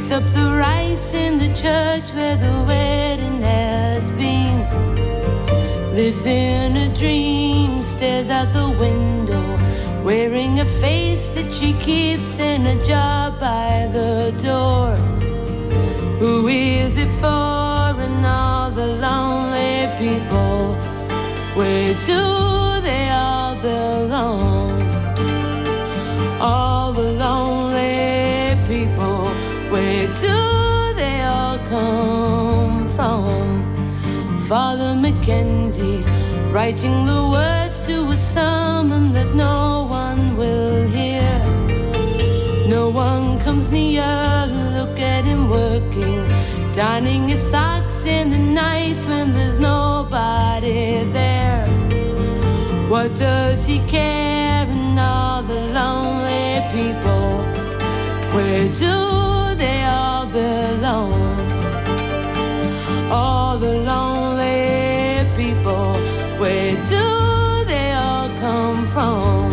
Picks up the rice in the church where the wedding has been. Lives in a dream, stares out the window, wearing a face that she keeps in a jar by the door. Who is it for and all the lonely people? Where do they all belong? All the lonely people, where do they all come from? Father Mackenzie, writing the words to a sermon that no one will hear. No one comes near, look at him working, darning his socks in the night when there's nobody there. What does he care and all the lonely people? Where do they all belong? All the lonely people, where do they all come from?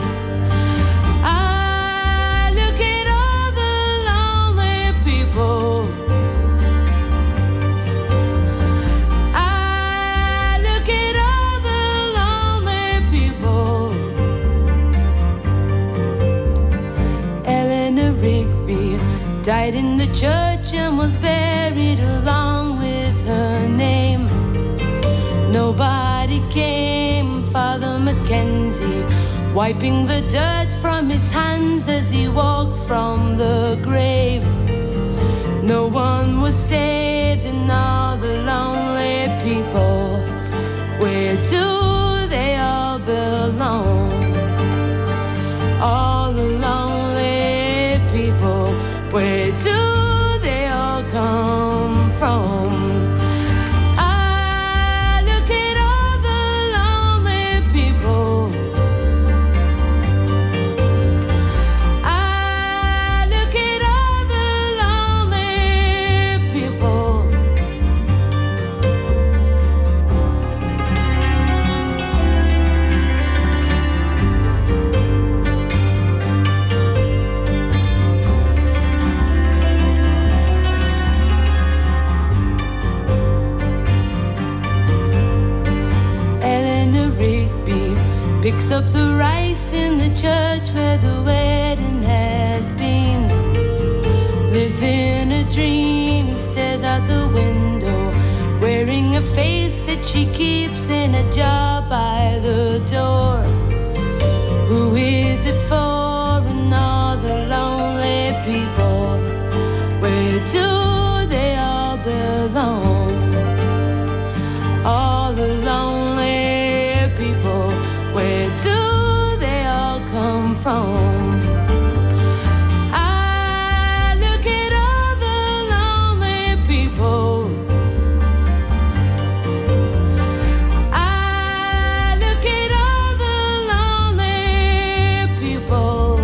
I look at all the lonely people. I look at all the lonely people. Eleanor Rigby died in the church and was buried along with her name. Nobody came, Father Mackenzie, wiping the dirt from his hands as he walked from the grave. No one was saved and all the lonely people, where do they all belong? All the lonely people, where do they all come from? Picks up the rice in the church where the wedding has been. Lives in a dream, stares out the window, wearing a face that she keeps in a jar by the door. Who is it for and all the lonely people? Where do they all belong? All the lonely people, where do they all come from? I look at all the lonely people. I look at all the lonely people.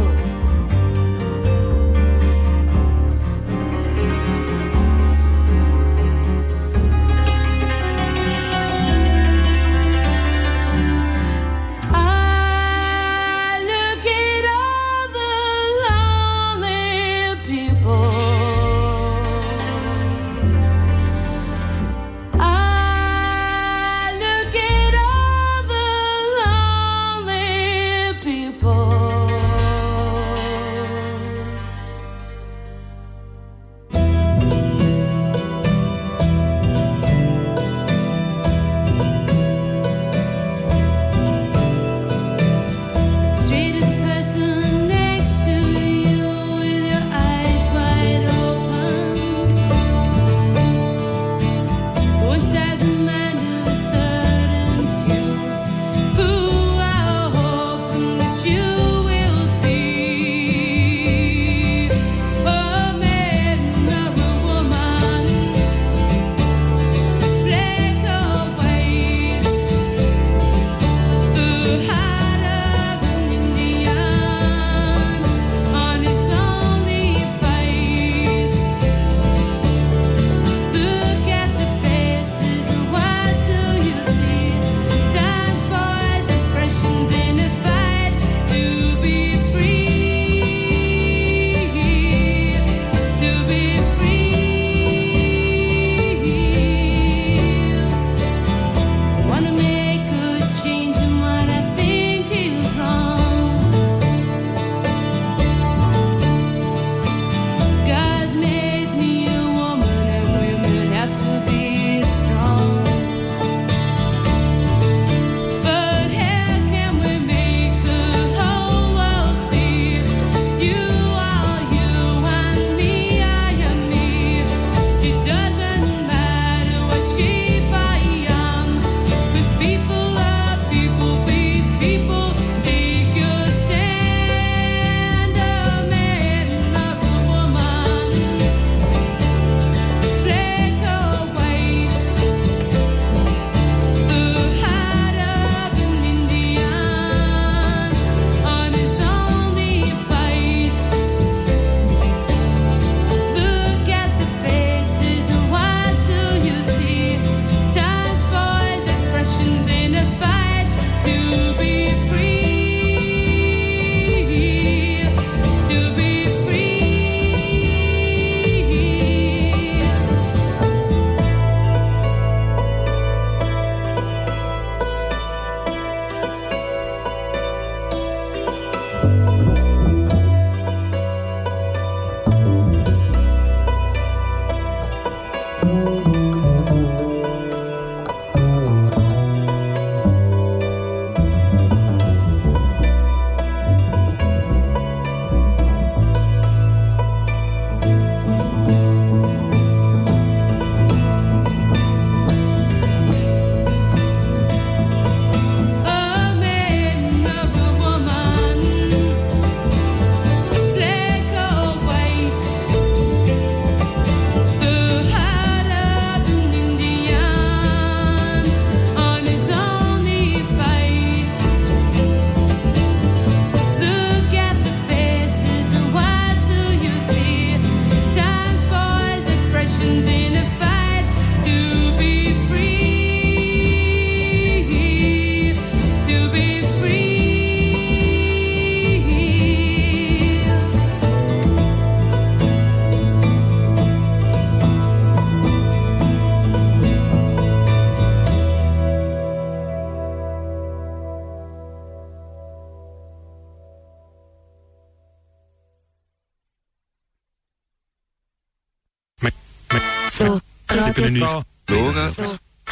So, Radio Lora. So,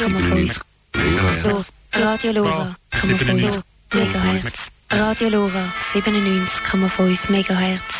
Radio Lora. So, Megahertz. Radio Lora 97,5 Megahertz.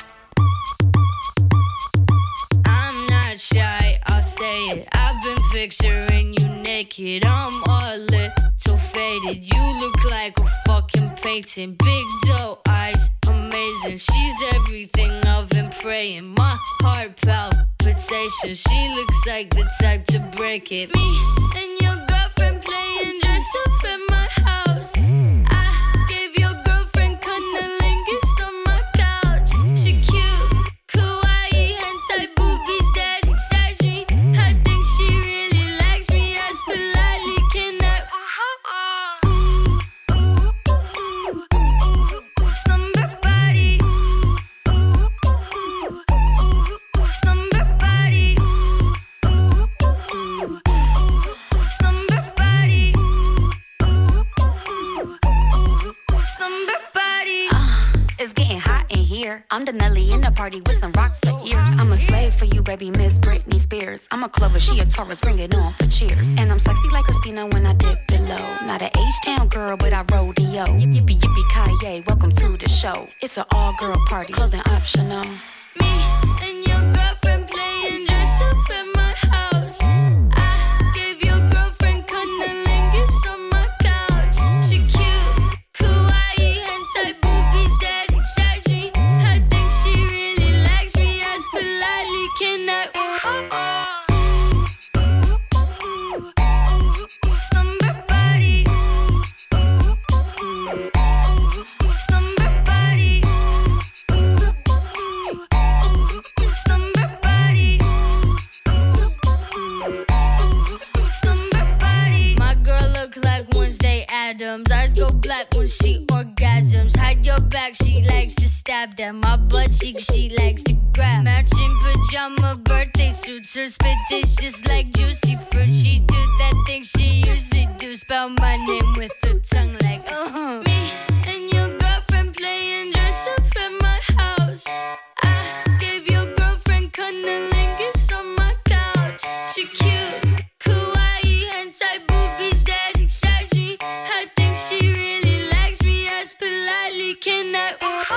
I'm not shy, I'll say it. I've been picturing you naked. I'm a little faded. You look like a fucking painting. Big doe eyes, amazing. She's everything I've been praying. My heart palpitations. She looks like the type to break it. Me and your girlfriend playing dress up at my house. I gave your girlfriend cunnilingus on my couch. She cute, kawaii, hentai boobies that excites me. I think she really likes me. As politely can I slumber body, slumber body, slumber body, slumber body. It's getting hot in here. I'm the Nelly in the party with some rocks for ears. I'm a slave for you, baby, Miss Britney Spears. I'm a Clover, she a Taurus, bring it on for cheers. And I'm sexy like Christina when I dip below. Not an H-Town girl, but I rodeo. Yippee, yippee, Kaye, welcome to the show. It's an all-girl party, clothing optional. Me and your girlfriend playing dress up at my house. I gave your girlfriend cunnilingus on my couch. She cute, kawaii, hentai boobies that excites me. I think she really likes me. As politely can I slumber body, slumber body, slumber body, slumber body. My girl look like Wednesday Addams. Eyes go black when she orgasms. Hide your back, she likes to stab them. My butt cheek, she likes to grab. Matching pajama birthday suits. Her spit tastes just like juicy fruit. She do that thing she usually do. Spell my name with her tongue like Me and your girlfriend playing dress up at my house. I gave your girlfriend cunnilingus on my couch. She cute, kawaii, hentai boobies that excites me. I think she really likes me. As politely can I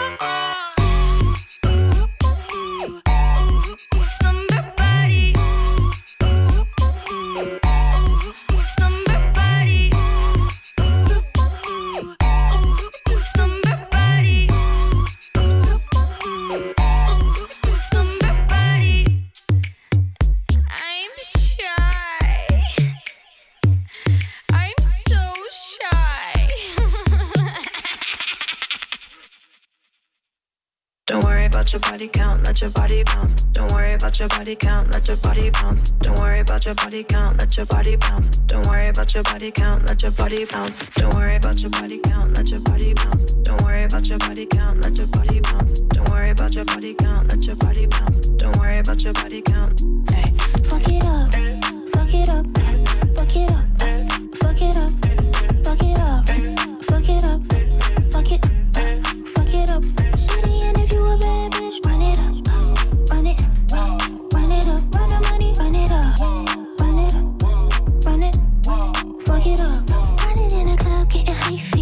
slumber body, slumber body, slumber body, slumber body. I'm shy. I'm so shy. Don't worry about your body count, let your body bounce. Don't worry about your body count, let your body bounce. Don't worry about your body count, let your body bounce. Don't worry about your body count, let your body bounce. Don't worry about your body count, let your body bounce. Don't worry about your body count, let your body bounce. Don't worry about your body count, let your body bounce. Don't worry about your body count. Hey. Fuck it up, fuck it up, fuck it up, fuck it up, fuck it up, fuck it up, fuck it, fuck it up. Shawty, and if you a bad bitch, run it up, run it, run it up, run the money, run it up, run it up, run it, fuck it up, run it in the club, getting hyphy.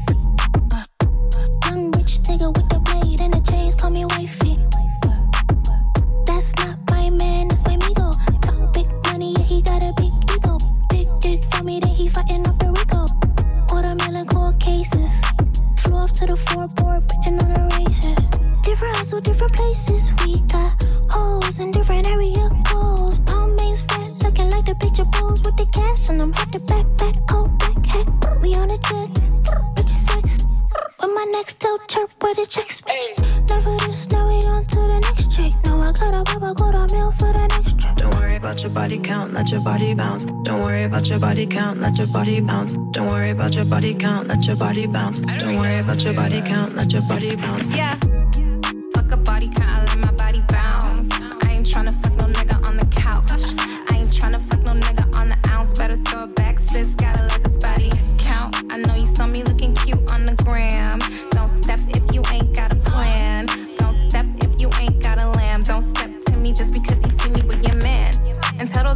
Young rich nigga with the blade and the chains, call me wifey. That's not my man, that's my migo. Talk big money, yeah, he got a big ego. Big dick for me, then he fighting off the Rico. Watermelon cold cases. Flew off to the floorboard, putting on a razor. Different hustle, different places. We got hoes in different area codes. Pound maze fat, looking like the picture pose with the cash. And I'm head to back, coat, back hat. We on a jet, bitch sex. With my next toe chirp, where the checks, bitch. Never this, now we on to the next trick. Now I got a papa, go to meal for the next trip. Don't worry about your body count, let your body bounce. Don't worry about your body count, let your body bounce. Don't worry about your body count, let your body bounce. Don't worry about your body count, let your body bounce. Yeah. Fuck a body count, I let my body bounce. I ain't tryna fuck no nigga on the couch. I ain't tryna fuck no nigga on the ounce. Better throw it back, sis, gotta let this body count. I know you saw me looking cute on the gram. Don't step if you ain't got a plan. Don't step if you ain't got a lamb. Don't step to me just because you see me with your man. And tell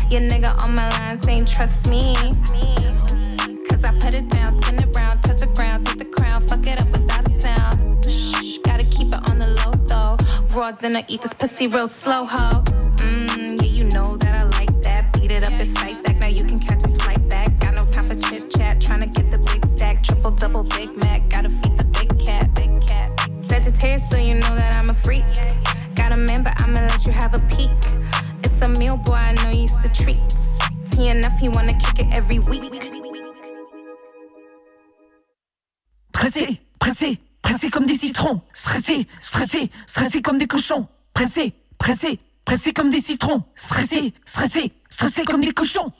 Your nigga on my line saying trust me. Cause I put it down, spin it round, touch the ground, take the crown, fuck it up without a sound. Shh, gotta keep it on the low though. Raw dinner, eat this pussy real slow, ho. Yeah, you know that I like that. Beat it up and fight back, now you can catch this flight back. Got no time for chit chat, tryna get the big stack. Triple, double, Big Mac, gotta feed the big cat. Sagittarius, so you know that I'm a freak. Got a man, but I'ma let you have a peek. It's a meal, boy, I know you used to treats. T enough, he wanna kick it every week. Pressé, pressé, pressé comme des citrons. Stressé, stressé, stressé comme des cochons. Pressé, pressé, pressé comme des citrons. Stressé, stressé, stressé comme des cochons.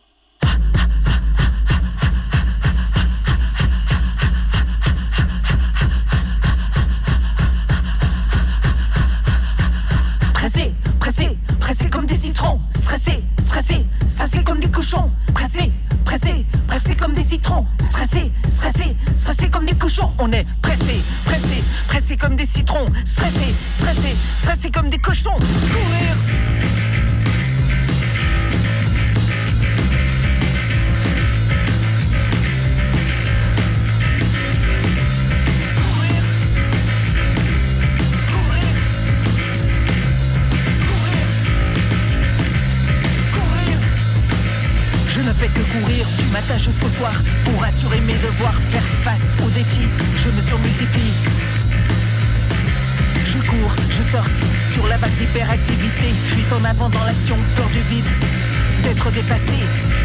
Pressé, pressé, pressé comme des citrons. Stressé, stressé, stressé comme des cochons. Pressé, pressé, pressé comme des citrons. Stressé, stressé, stressé comme des cochons. On est pressé, pressé, pressé comme des citrons. Stressé, stressé, stressé comme des cochons. Courir. Je ne fais que courir du matin jusqu'au soir pour assurer mes devoirs, faire face aux défis. Je me surmultiplie. Je cours, je surfe sur la vague d'hyperactivité. Fuite en avant dans l'action, peur du vide, d'être dépassé.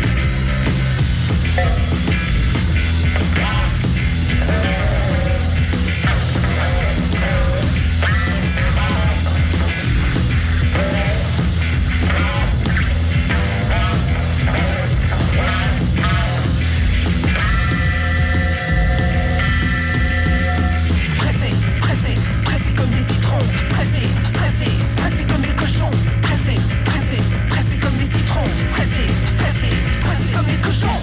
Stressé, stressé, stressé comme des cochons. Pressé, pressé, pressé comme des citrons. Stressé, stressé, stressé comme des cochons.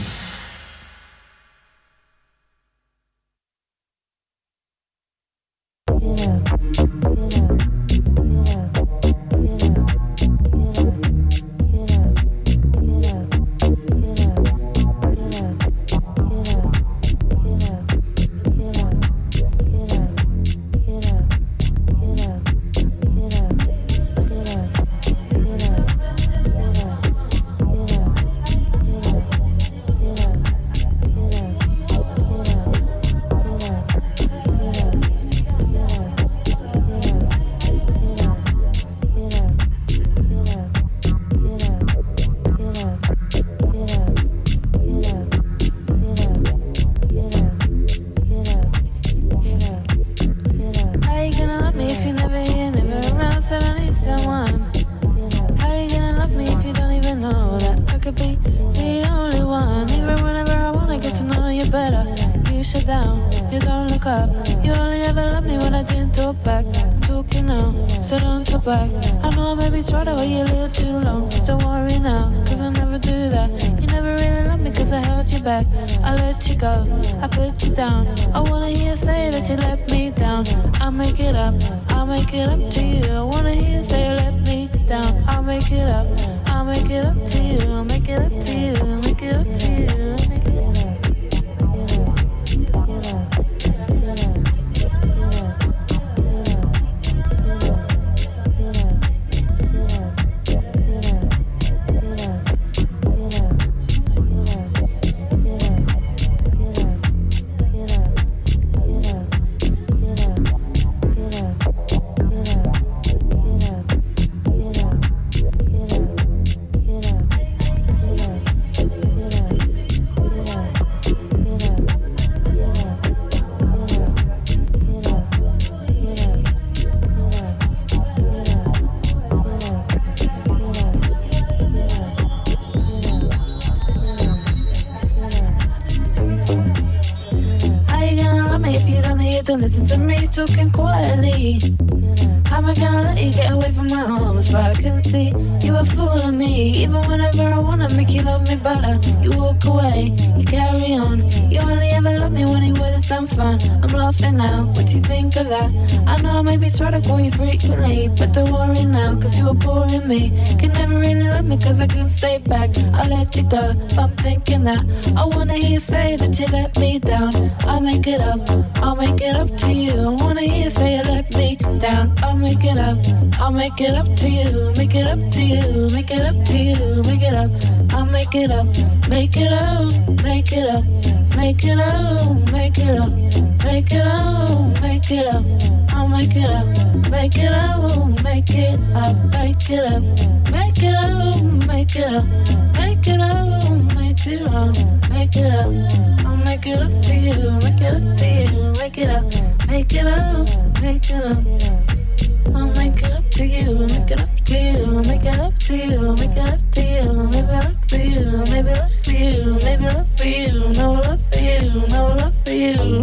Listen to me talking quietly. How am I gonna let you get away from my arms? But I can see you are fooling me. Even whenever I wanna make you love me better, you walk away, you carry on. You only ever love me when you wanted some fun. I'm laughing now, what do you think of that? I know I maybe try to call you frequently, but don't worry now, cause you were boring me. Can never really love me cause I couldn't stay back. I let you go, I'm thinking that I wanna hear you say that you let me down. I'll make it up to you. I wanna hear you say you let me down. I'll make it up to you. Make it up to you, make it up to you, make it up. I'll make it up, make it up, make it up, make it up, make it up, make it up, make it up. I'll make it up, make it up, make it up, make it up, make it up, make it up, make it up, make it up, make it up. I'll make it up to you, make it up to you, make it up, make it up, make it up. I'll make it up to you, make it up to you, make it up to you, make it up to you, maybe look for you, maybe look for you, maybe look for you, no love for you, no love for you.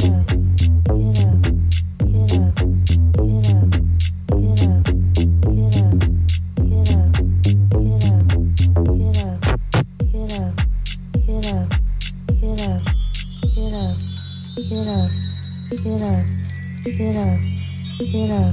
Get up.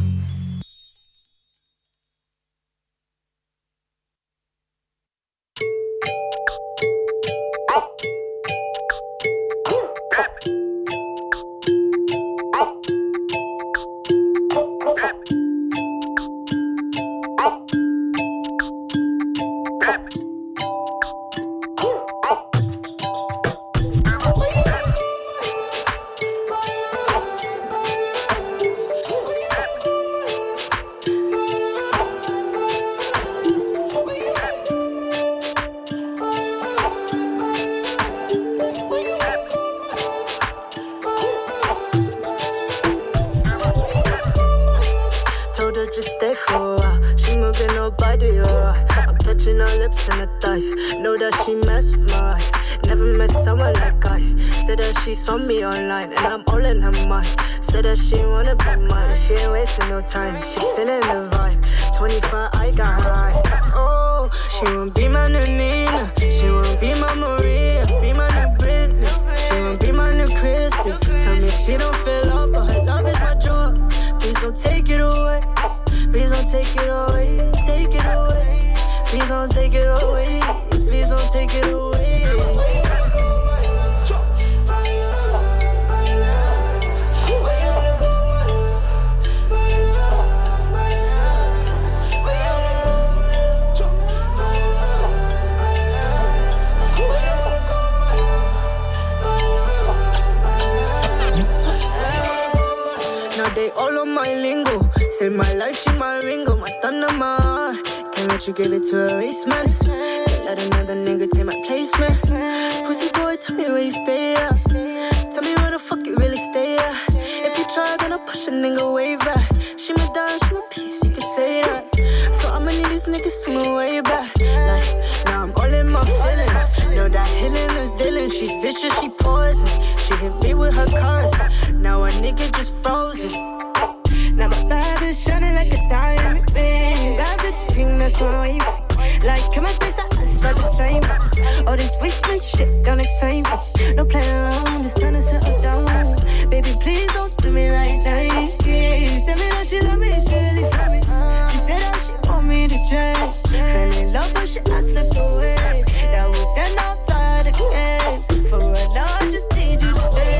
Saw me online and I'm all in her mind. Said that she wanna be mine. She ain't wasting no time. She feeling the vibe. 25, I got high. Oh, she won't be my new Nina. She won't be my Maria. Be my new Britney. She won't be my new Christy. Tell me she don't feel love, but her love is my joy. Please don't take it away. Please don't take it away. Take it away. Please don't take it away. Please don't take it away. Say my life, she my Ringo, my thunder, my heart. Can't let you give it to a waste, man. Can't let another nigga take my place, man. Pussy boy, tell me where you stay at. Tell me where the fuck you really stay at. If you try, gonna push a nigga way back. She my dime, she my piece, you can say that. So I'ma need these niggas to move way back. Like, now I'm all in my feelings. Know that healing is dealing. She's vicious, she poison. She hit me with her cars. Now a nigga just frozen. Now my bad is shining like a diamond ring. Bad bitch ting, that's my wavy. Like, come and face the us for the same. All this wasting shit, don't excite me. No playing around, the sun is settled down. Baby, please don't do me like that. Tell me that she love me, she really feel me. She said that she want me to change. Fell in love, but she I slipped away. That was then outside the games. For right now, I just need you to stay.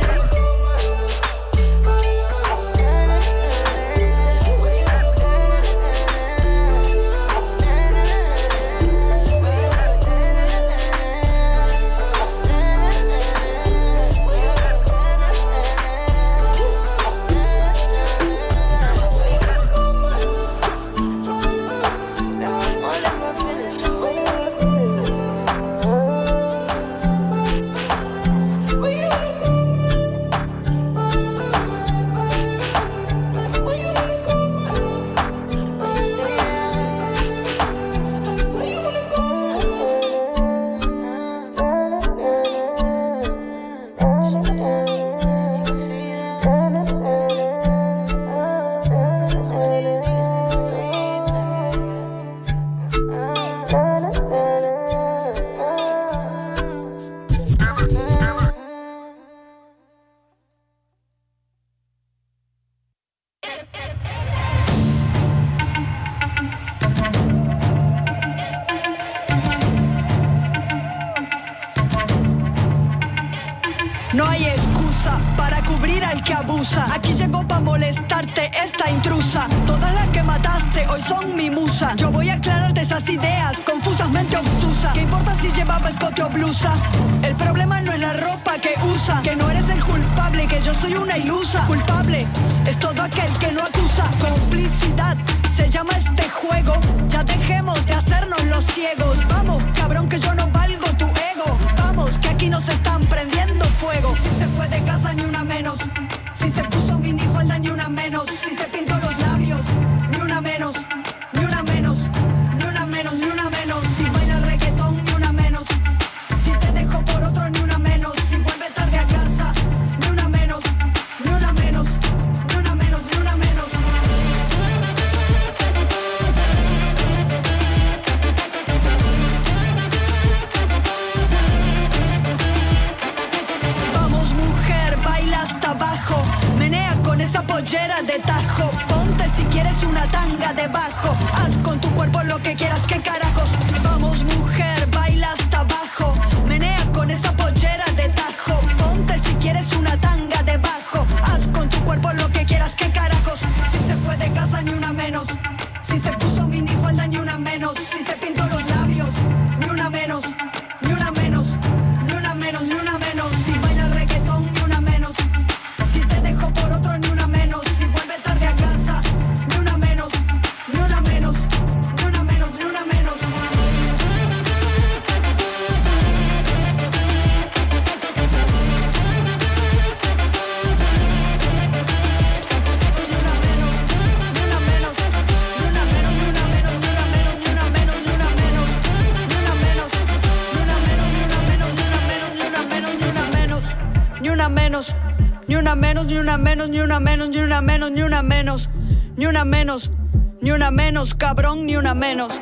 No hay excusa para cubrir al que abusa. Aquí llegó pa' molestarte esta intrusa. Todas las que mataste hoy son mi musa. Yo voy a aclararte esas ideas confusas, mente obtusa. ¿Qué importa si llevaba escote o blusa? El problema no es la ropa que usa. Que no eres el culpable, que yo soy una ilusa. Culpable es todo aquel que no acusa. Complicidad se llama este juego. Ya dejemos de hacernos los ciegos. Vamos, cabrón, que yo no valgo tu ego. Vamos, que aquí nos están prendiendo fuego. Si se fue de casa ni una menos. Si se puso minifalda ni una menos. Si se pintó los labios ni una menos. Ni una menos, ni una menos, ni una menos. Si baila reggaetón ni una menos. Si te dejo por otro ni una menos. Si vuelve tarde a casa ni una menos. Ni una menos, ni una menos, ni una menos. Vamos mujer, baila hasta abajo. Menea con esa pollera de tajo. Ponte si quieres una tanga debajo. Haz con tu cuerpo lo que quieras, qué carajos. Vamos mujer, baila hasta abajo. Menea con esa pollera de tajo. Ponte si quieres una tanga debajo. Haz con tu cuerpo lo que quieras, qué carajos. Si se fue de casa ni una menos. Si se puso minifalda ni una menos. Si se pintó los labios ni una menos. Ni una menos, ni una menos, ni una menos. Si baila reggaetón ni una menos. Si te dejo por otro ni una menos. Si vuelve tarde a casa ni una menos. Ni una menos, ni una menos, ni una menos. Ni una menos, ni una menos, ni una menos, ni una menos, ni una menos, ni una menos, ni una menos, ni una menos, cabrón, ni una menos.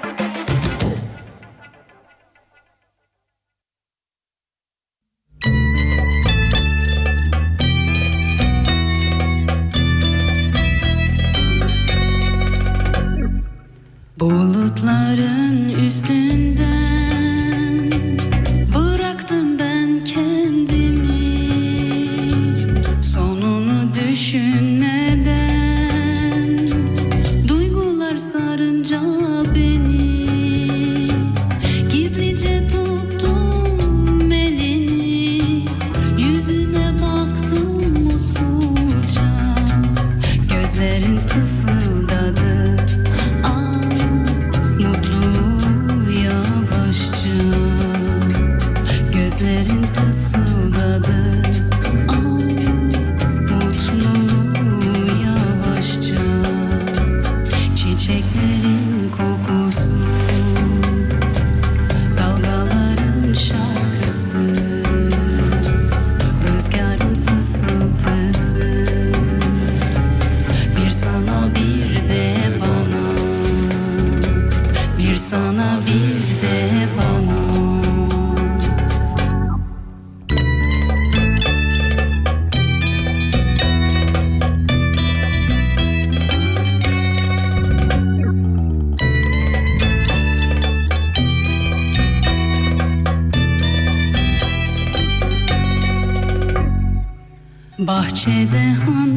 Bulutların üstünden bıraktım ben kendimi, sonunu düşünmeden duygular sarınca beni, gizlice tuttum elini, yüzüne baktım usulca, gözlerin fısıldadı. Gözlerin fısıldadı, ay mutluluğu yavaşça. Çiçeklerin kokusu, dalgaların şarkısı, rüzgarın fısıltısı. Bir sana bir de bana, bir sana bir de bana. Bahçede hanım